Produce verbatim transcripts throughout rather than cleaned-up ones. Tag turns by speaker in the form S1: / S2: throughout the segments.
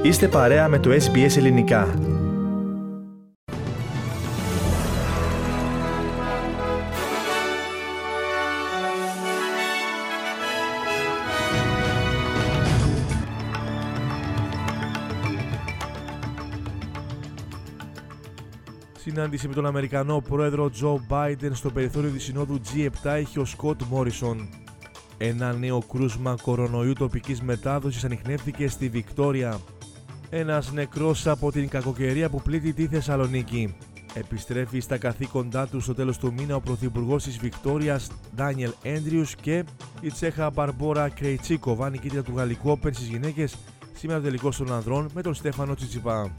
S1: Είστε παρέα με το Ες Μπι Ες Ελληνικά. Συνάντηση με τον Αμερικανό πρόεδρο Τζο Μπάιντεν στο περιθώριο της Συνόδου τζι επτά είχε ο Σκοτ Μόρισον. Ένα νέο κρούσμα κορονοϊού τοπικής μετάδοσης ανιχνεύτηκε στη Βικτόρια. Ένας νεκρός από την κακοκαιρία που πλήττει τη Θεσσαλονίκη. Επιστρέφει στα καθήκοντά του στο τέλος του μήνα ο πρωθυπουργός της Βικτόριας Ντάνιελ Έντριους και η Τσέχα Μπαρμπόρα Κρεϊτσίκοβα, νικήτρια του Γαλλικού Όπεν στις γυναίκες, σήμερα το τελικό των ανδρών με τον Στέφανο Τσιτσιπά.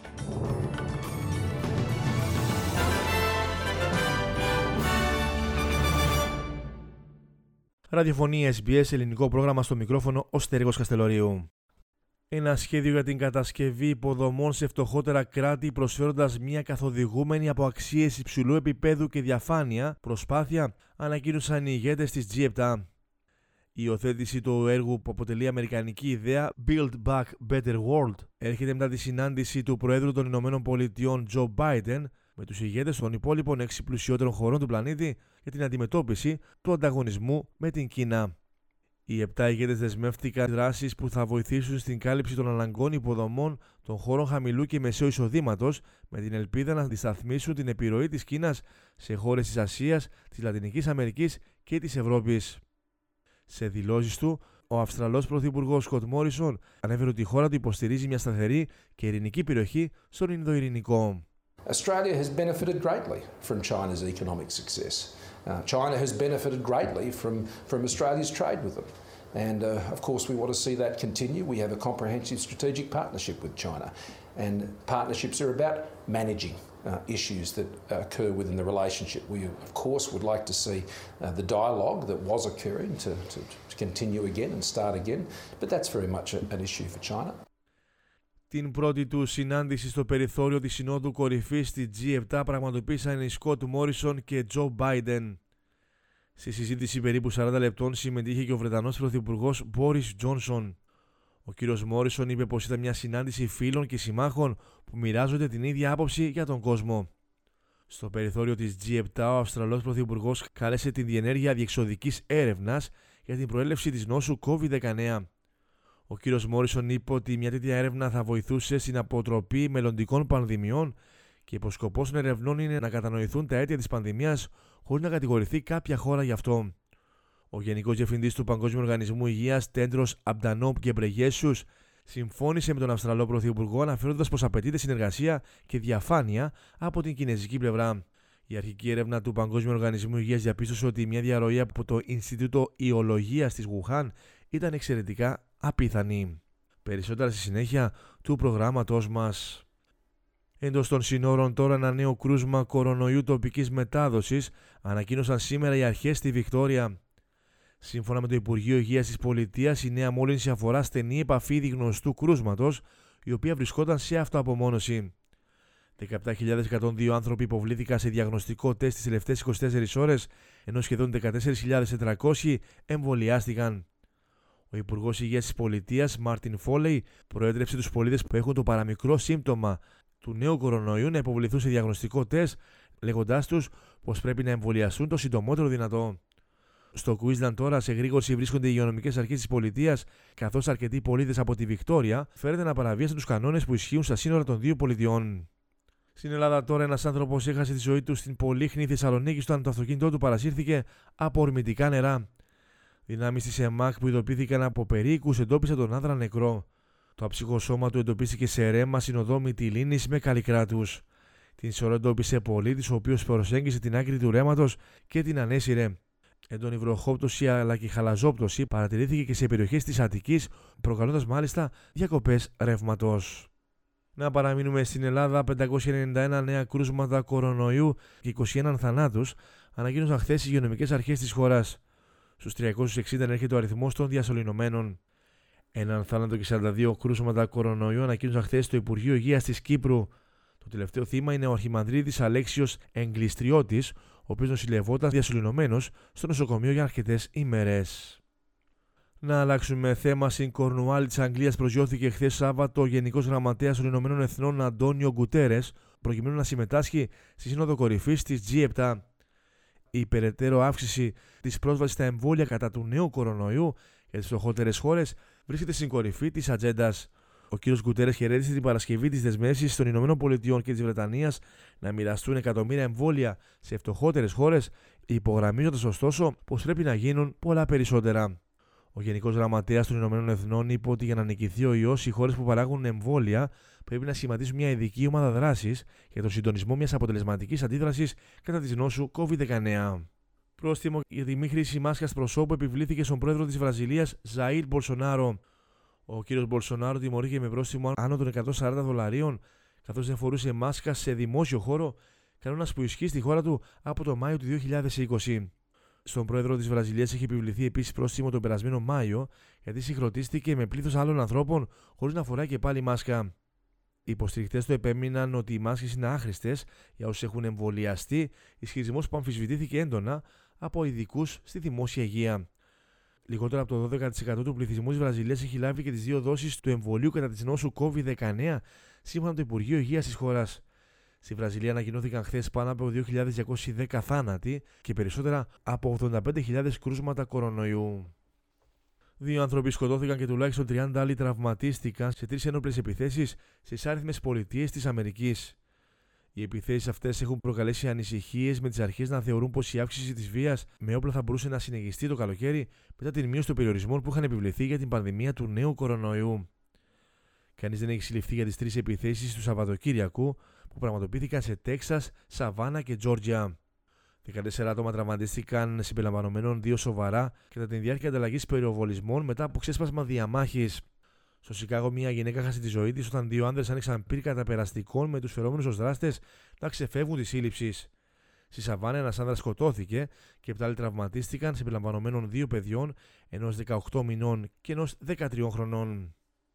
S1: Ραδιοφωνία Ες Μπι Ες, ελληνικό πρόγραμμα, στο μικρόφωνο ο Στέργος Καστελορίου. Ένα σχέδιο για την κατασκευή υποδομών σε φτωχότερα κράτη, προσφέροντας μια καθοδηγούμενη από αξίες υψηλού επίπεδου και διαφάνεια προσπάθεια, ανακοίνωσαν οι ηγέτες της τζι επτά. Η υιοθέτηση του έργου, που αποτελεί αμερικανική ιδέα Build Back Better World, έρχεται μετά τη συνάντηση του Προέδρου των Ηνωμένων Πολιτειών Τζο Μπάιντεν με τους ηγέτες των υπόλοιπων έξι πλουσιότερων χωρών του πλανήτη για την αντιμετώπιση του ανταγωνισμού με την Κίνα. Οι επτά ηγέτες δεσμεύτηκαν δράσεις που θα βοηθήσουν στην κάλυψη των αναγκών υποδομών των χωρών χαμηλού και μεσαίου εισοδήματος, με την ελπίδα να αντισταθμίσουν την επιρροή της Κίνας σε χώρες της Ασίας, της Λατινικής Αμερικής και της Ευρώπης. Σε δηλώσεις του, ο Αυστραλός πρωθυπουργός Σκοτ Μόρισον ανέφερε ότι η χώρα του υποστηρίζει μια σταθερή και ειρηνική περιοχή στον Ινδοειρηνικό.
S2: Australia has benefited greatly from China's economic success. Uh, China has benefited greatly from, from Australia's trade with them. And uh, of course we want to see that continue. We have a comprehensive strategic partnership with China. And partnerships are about managing uh, issues that uh, occur within the relationship. We of course would like to see uh, the dialogue that was occurring to, to, to continue again and start again. But that's very much a, an issue for China.
S1: Την πρώτη του συνάντηση στο περιθώριο της Συνόδου Κορυφής στη τζι επτά πραγματοποίησαν οι Σκοτ Μόρισον και Τζο Μπάιντεν. Στη συζήτηση περίπου σαράντα λεπτών συμμετείχε και ο Βρετανός πρωθυπουργός Μπόρις Τζόνσον. Ο κύριος Μόρισον είπε πως ήταν μια συνάντηση φίλων και συμμάχων που μοιράζονται την ίδια άποψη για τον κόσμο. Στο περιθώριο της τζι επτά, ο Αυστραλός πρωθυπουργός κάλεσε την διενέργεια διεξοδικής έρευνας για την προέλευση της νόσου κόβιντ δεκαεννέα. Ο κύριος Μόρισον είπε ότι μια τέτοια έρευνα θα βοηθούσε στην αποτροπή μελλοντικών πανδημιών και πως σκοπός των ερευνών είναι να κατανοηθούν τα αίτια της πανδημίας χωρίς να κατηγορηθεί κάποια χώρα γι' αυτό. Ο Γενικός Διευθυντής του Παγκόσμιου Οργανισμού Υγείας, Τέντρος Αμπτανόπ Γκεμπρεγιέσους, συμφώνησε με τον Αυστραλό Πρωθυπουργό, αναφέροντας πως απαιτείται συνεργασία και διαφάνεια από την κινέζικη πλευρά. Η αρχική έρευνα του Παγκόσμιου Οργανισμού Υγείας διαπίστωσε ότι μια διαρροή από το Ινστιτούτο Ιολογίας της Γουχάν ήταν εξαιρετικά απίθανη. Περισσότερα στη συνέχεια του προγράμματός μας. Εντός των συνόρων τώρα, ένα νέο κρούσμα κορονοϊού τοπικής μετάδοσης ανακοίνωσαν σήμερα οι αρχές στη Βικτόρια. Σύμφωνα με το Υπουργείο Υγείας της Πολιτείας, η νέα μόλυνση αφορά στενή επαφή γνωστού κρούσματος, η οποία βρισκόταν σε αυτοαπομόνωση. δεκαεπτά χιλιάδες εκατόν δύο άνθρωποι υποβλήθηκαν σε διαγνωστικό τεστ τις τελευταίες είκοσι τέσσερις ώρες, ενώ σχεδόν δεκατέσσερις χιλιάδες τετρακόσιοι εμβολιάστηκαν. Ο Υπουργός Υγείας της Πολιτείας, Μάρτιν Φόλεϊ, προέτρεψε τους πολίτες που έχουν το παραμικρό σύμπτωμα του νέου κορονοϊού να υποβληθούν σε διαγνωστικό τεστ, λέγοντάς τους πως πρέπει να εμβολιαστούν το συντομότερο δυνατό. Στο Queensland τώρα σε γρήγορση βρίσκονται οι υγειονομικές αρχές της πολιτείας, καθώς αρκετοί πολίτες από τη Βικτόρια φέρεται να παραβίασαν τους κανόνες που ισχύουν στα σύνορα των δύο πολιτιών. Στην Ελλάδα τώρα, ένας άνθρωπος έχασε τη ζωή του στην Πολύχνη Θεσσαλονίκη όταν το αυτοκίνητό του παρασύρθηκε από ορμητικά νερά. Δυνάμεις της ΕΜΑΚ που ειδοποιήθηκαν από περίοικους εντόπισαν τον άνδρα νεκρό. Το αψυχό σώμα του εντοπίστηκε σε ρέμα στην οδό Μυτιλήνης με Καλικράτους. Την σωρό εντόπισε πολίτης, ο οποίος προσέγγισε την άκρη του ρέματος και την ανέσυρε. Έντονη βροχόπτωση αλλά και χαλαζόπτωση παρατηρήθηκε και σε περιοχές της Αττικής, προκαλώντας μάλιστα διακοπές ρεύματος. Να παραμείνουμε στην Ελλάδα. πεντακόσια ενενήντα ένα νέα κρούσματα κορονοϊού και είκοσι ένα θανάτους ανακοίνωσαν χθες οι υγειονομικές αρχές της χώρας. Στους τριακόσιους εξήντα έρχεται ο αριθμός των διασωληνωμένων. Έναν θάνατο και σαράντα δύο κρούσματα κορονοϊού ανακοίνωσαν χθες το Υπουργείο Υγείας της Κύπρου. Το τελευταίο θύμα είναι ο Αρχιμανδρίτης Αλέξιος Εγκλιστριώτης, ο οποίος νοσηλευόταν διασωληνωμένος στο νοσοκομείο για αρκετές ημέρες. Να αλλάξουμε θέμα. Στην Κορνουάλη της Αγγλίας προσγειώθηκε χθες Σάββατο ο Γενικός Γραμματέας των Ηνωμένων Εθνών Αντώνιο Γκουτέρες, προκειμένου να συμμετάσχει στη Σύνοδο Κορυφής της τζι επτά. Η περαιτέρω αύξηση της πρόσβασης στα εμβόλια κατά του νέου κορονοϊού για τις φτωχότερες χώρες βρίσκεται στην κορυφή της ατζέντας. Ο κ. Γκουτέρες χαιρέτησε την Παρασκευή τις δεσμεύσεις των Ηνωμένων Πολιτειών και της Βρετανίας να μοιραστούν εκατομμύρια εμβόλια σε φτωχότερες χώρες, υπογραμμίζοντας ωστόσο πως πρέπει να γίνουν πολλά περισσότερα. Ο Γενικός Γραμματέας των Ηνωμένων Εθνών είπε ότι για να νικηθεί ο ιός, οι χώρες που παράγουν εμβόλια πρέπει να σχηματίσουν μια ειδική ομάδα δράσης για τον συντονισμό μιας αποτελεσματικής αντίδρασης κατά της νόσου κόβιντ δεκαεννέα. Πρόστιμο για τη μη χρήση μάσκας προσώπου επιβλήθηκε στον πρόεδρο της Βραζιλίας, Ζαΐρ Μπολσονάρο. Ο κ. Μπολσονάρο τιμωρήθηκε με πρόστιμο άνω των εκατόν σαράντα δολαρίων, καθώς δεν φορούσε μάσκα σε δημόσιο χώρο, κανόνας που ισχύει στη χώρα του από το Μάιο του δύο χιλιάδες είκοσι. Στον πρόεδρο της Βραζιλίας έχει επιβληθεί επίσης πρόστιμο τον περασμένο Μάιο, γιατί συγχρονίστηκε με πλήθος άλλων ανθρώπων χωρίς να φοράει και πάλι μάσκα. Οι υποστηρικτές του επέμειναν ότι οι μάσκες είναι άχρηστες για όσους έχουν εμβολιαστεί, ισχυρισμός που αμφισβητήθηκε έντονα από ειδικούς στη δημόσια υγεία. Λιγότερο από το δώδεκα τοις εκατό του πληθυσμού της Βραζιλίας έχει λάβει και τις δύο δόσεις του εμβολίου κατά της νόσου κόβιντ δεκαεννέα, σύμφωνα με το Υπουργείο Υγείας της χώρας. Στη Βραζιλία ανακοινώθηκαν χθες πάνω από δύο χιλιάδες διακόσιοι δέκα θάνατοι και περισσότερα από ογδόντα πέντε χιλιάδες κρούσματα κορονοϊού. Δύο άνθρωποι σκοτώθηκαν και τουλάχιστον τριάντα άλλοι τραυματίστηκαν σε τρεις ένοπλες επιθέσεις στις άριθμες πολιτείες της Αμερικής. Οι επιθέσεις αυτές έχουν προκαλέσει ανησυχίες, με τις αρχές να θεωρούν πως η αύξηση της βίας με όπλα θα μπορούσε να συνεχιστεί το καλοκαίρι μετά την μείωση των περιορισμών που είχαν επιβληθεί για την πανδημία του νέου κορονοϊού. Κανείς δεν έχει συλληφθεί για τις τρεις επιθέσεις του Σαββατοκύριακου που πραγματοποιήθηκαν σε Τέξας, Σαβάνα και Τζόρτζια. δεκατέσσερα άτομα τραυματίστηκαν, συμπεριλαμβανομένων δύο σοβαρά, κατά τη διάρκεια ανταλλαγής πυροβολισμών μετά από ξέσπασμα διαμάχης. Στο Σικάγο, μια γυναίκα χάσε τη ζωή της όταν δύο άνδρες άνοιξαν πύρκα περαστικών με τους φερόμενους ως δράστες να ξεφεύγουν τη σύλληψη. Στη Σαβάνα, ένας άνδρας σκοτώθηκε και επτά άλλοι τραυματίστηκαν, συμπεριλαμβανομένων δύο παιδιών, ενός δεκαοκτώ μηνών και ενός δεκατριών χρονών.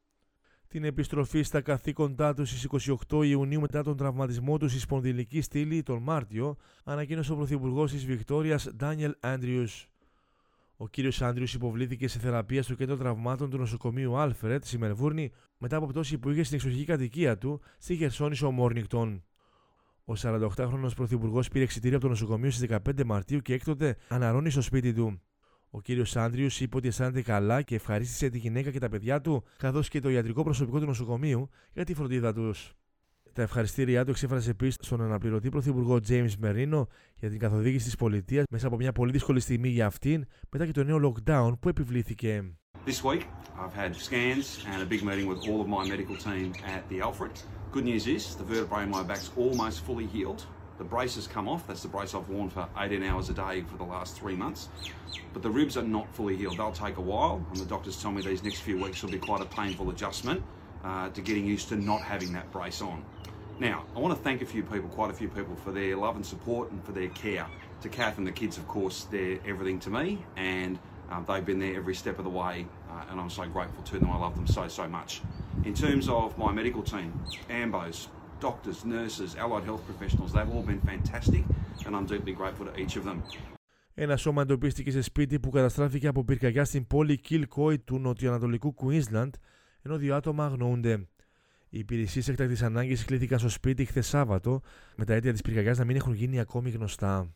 S1: Την επιστροφή στα καθήκοντά του στις είκοσι οκτώ Ιουνίου μετά τον τραυματισμό του στη σπονδυλική στήλη τον Μάρτιο, ανακοίνωσε ο Πρωθυπουργός της Βικτόριας, Ντάνιελ Άντριους. Ο κύριος Άντριους υποβλήθηκε σε θεραπεία στο κέντρο τραυμάτων του νοσοκομείου Άλφρετ στη Μελβούρνη μετά από πτώση που είχε στην εξοχική κατοικία του στη Χερσόνησο Μόρνιγκτον. Ο σαρανταοκτάχρονος Πρωθυπουργός πήρε εξιτήριο από το νοσοκομείο στις δεκαπέντε Μαρτίου και έκτοτε αναρρώνει στο σπίτι του. Ο κύριος Άντριους είπε ότι αισθάνεται καλά και ευχαρίστησε τη γυναίκα και τα παιδιά του, καθώς και το ιατρικό προσωπικό του νοσοκομείου για τη φροντίδα τους. Τα ευχαριστήριά του εξέφρασε επίσης στον αναπληρωτή πρωθυπουργό James Merino για την καθοδήγηση της πολιτείας μέσα από μια πολύ δύσκολη στιγμή για αυτήν μετά και το νέο lockdown που επιβλήθηκε.
S3: This week I've had scans and a big meeting with all of my medical team at the Alfred. Good news is the vertebrae in my back's almost fully healed. The brace has come off. That's the brace I've worn for eighteen hours a day for the last three months. But the ribs are not fully healed. They'll take a while, and the doctors tell me these next few weeks will be quite a painful adjustment uh, to getting used to not having that brace on. Now, I want to thank a few people, quite a few people, for their love and support and for their care. To Kath and the kids, of course, they're everything to me, and uh, they've been there every step of the way, uh, and I'm so grateful to them. I love them so, so much. In terms of my medical team, AMBOs, doctors, nurses, allied health professionals, they've all been fantastic, and I'm deeply grateful to each of them.
S1: Ένα σώμα εντοπίστηκε σε σπίτι που καταστράφηκε από πυρκαγιά στην πόλη Kilcoy του νοτιοανατολικού Queensland, ενώ δύο άτομα αγνοούνται. Οι υπηρεσίες έκτακτης ανάγκης κλήθηκαν στο σπίτι χθες Σάββατο, με τα αίτια της πυρκαγιάς να μην έχουν γίνει ακόμη γνωστά.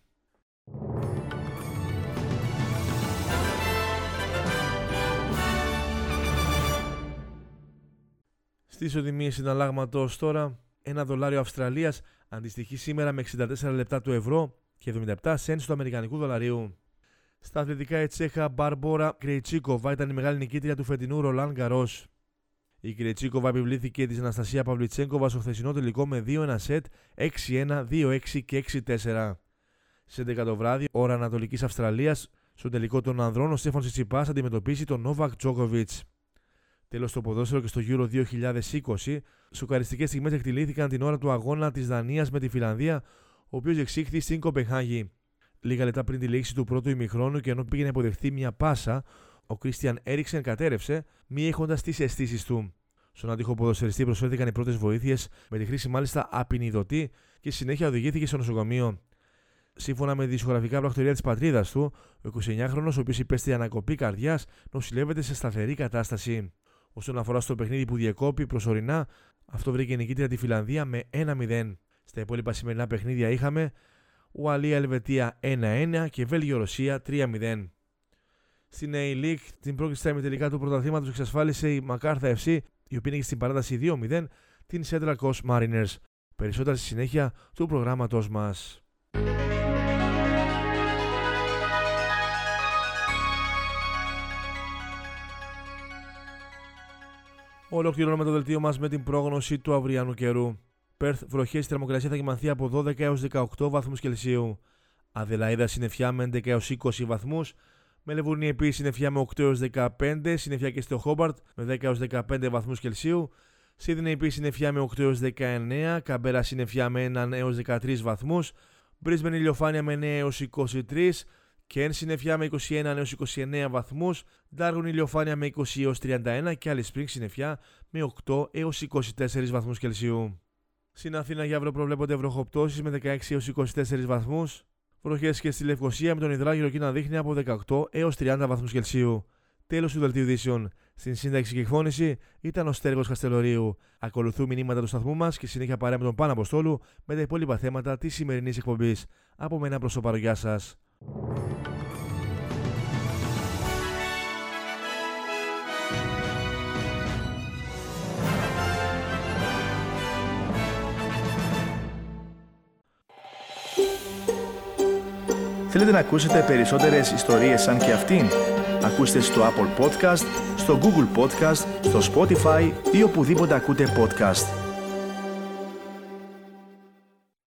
S1: Στις ισοτιμίες συναλλάγματος τώρα, ένα δολάριο Αυστραλίας αντιστοιχεί σήμερα με εξήντα τέσσερα λεπτά του ευρώ και εβδομήντα επτά σέντς του αμερικανικού δολαρίου. Στα αθλητικά, η Τσέχα Μπάρμπορα Κρεϊτσίκοβα ήταν η μεγάλη νικήτρια του φετινού Ρολάν Γκαρός. Η Κρεϊτσίκοβα επιβλήθηκε της Αναστασία Παυλιτσέγκοβα στο χθεσινό τελικό με δύο ένα σετ, έξι ένα, δύο έξι και έξι τέσσερα. Στις έντεκα το βράδυ, ώρα Ανατολικής Αυστραλίας, στο τελικό των ανδρών, ο Στέφαν Τσιτσιπάς αντιμετωπίσει τον Νόβακ Τζόκοβιτς. Τέλος στο ποδόσφαιρο και στο Euro δύο χιλιάδες είκοσι, σοκαριστικές στιγμές εκτελήθηκαν την ώρα του αγώνα της Δανίας με τη Φιλανδία, ο οποίος εξήχθη στην Κοπεχάγη. Λίγα λεπτά πριν τη λήξη του πρώτου ημιχρόνου και ενώ πήγε να υποδεχθεί μια πάσα, ο Κρίστιαν Έριξεν κατέρευσε, μη έχοντας τις αισθήσεις του. Στον άτυχο ποδοσφαιριστή προσφέρθηκαν οι πρώτες βοήθειες, με τη χρήση μάλιστα απεινιδωτή, και συνέχεια οδηγήθηκε στο νοσοκομείο. Σύμφωνα με τη δισκογραφικά πρακτορία της πατρίδας του, ο εικοσιεννιάχρονος, ο οποίος υπέστη ανακοπή καρδιάς, νοσηλεύεται σε σταθερή κατάσταση. Όσον αφορά στο παιχνίδι που διεκόπη προσωρινά, αυτό βρήκε νικήτρια τη Φιλανδία με ένα μηδέν. Στα υπόλοιπα σημερινά παιχνίδια είχαμε Ουαλία-Ελβετία ένα ένα και Βέλγιο-Ρωσία τρία μηδέν. Στην A-League, την πρόκριση στα ημιτελικά του πρωταθλήματος εξασφάλισε η Μακάρθα εφ σι, η οποία νίκησε στην παράταση δύο μηδέν την Central Coast Mariners. Περισσότερα στη συνέχεια του προγράμματος μας. Ολοκληρώνουμε το δελτίο μας με την πρόγνωση του αυριανού καιρού. Πέρθ, βροχές, η θερμοκρασία θα κυμανθεί από δώδεκα έως δεκαοκτώ βαθμούς Κελσίου. Αδελαΐδα, συννεφιά με έντεκα έως είκοσι βαθμούς. Μελεβούρνη επίσης συννεφιά με οκτώ έως δεκαπέντε, συννεφιά και στο Χόμπαρτ με δέκα έως δεκαπέντε βαθμούς Κελσίου. Σίδνεϊ επίσης συννεφιά με οκτώ έως δεκαεννέα, Καμπέρα συννεφιά με ένα έως δεκατρείς βαθμούς. Μπρίσμπεν ηλιοφάνεια με εννέα έως είκοσι τρία, Κέν συννεφιά με είκοσι ένα έως είκοσι εννέα βαθμούς, Ντάργουν ηλιοφάνεια με είκοσι έως τριάντα ένα και Alice Springs συννεφιά με οκτώ έως είκοσι τέσσερις βαθμούς Κελσίου. Στην Αθήνα για αύριο προβλέπονται βροχοπτώσεις με δεκαέξι έως είκοσι τέσσερις βαθμούς. Βροχές και στη Λευκοσία με τον υδράγυρο εκεί να δείχνει από δεκαοκτώ έως τριάντα βαθμούς Κελσίου. Τέλος του δελτίου ειδήσεων. Στην σύνταξη και εκφώνηση ήταν ο Στέργος Καστελορίου. Ακολουθούν μηνύματα του σταθμού μας και συνέχεια παρέα με τον Πάνο Αποστόλου με τα υπόλοιπα θέματα της σημερινής εκπομπής. Από μένα προς το παρόν, γεια σας.
S4: Θέλετε να ακούσετε περισσότερες ιστορίες σαν και αυτήν? Ακούστε στο Apple Podcast, στο Google Podcast, στο Spotify ή οπουδήποτε ακούτε podcast.